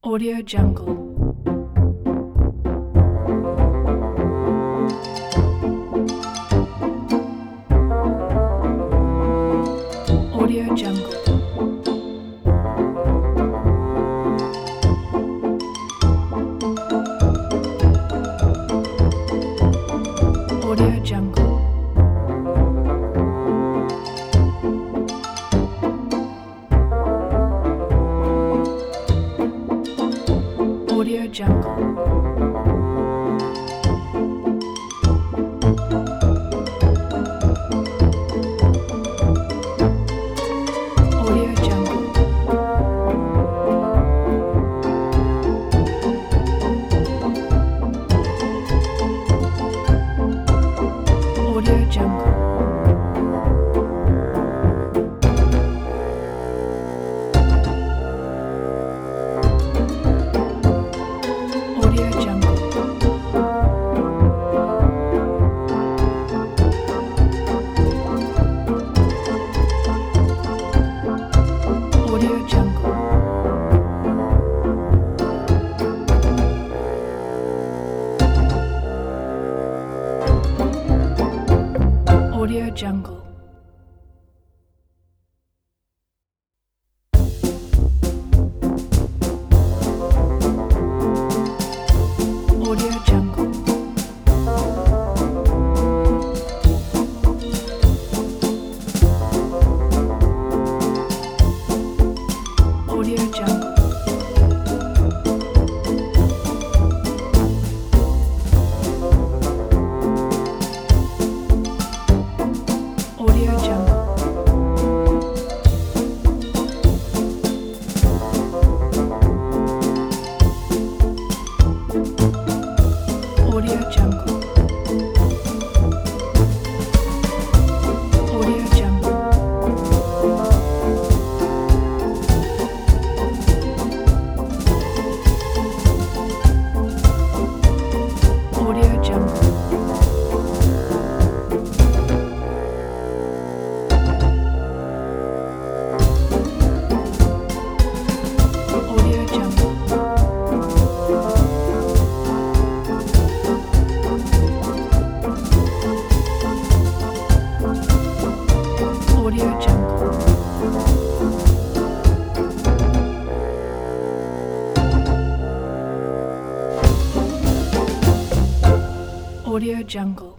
Audio Jungle. Audio Jungle. Audio Jungle. Audio Jungle. Audio Jungle. Audio Jungle. Audio Jungle. Audio Jungle. Audio Jungle. Audio Jungle. Audio Jungle. Audio Jungle. Audio Jungle. Audio Jungle. Audio Jungle. Audio Jungle. Audio Jungle. Audio Jungle.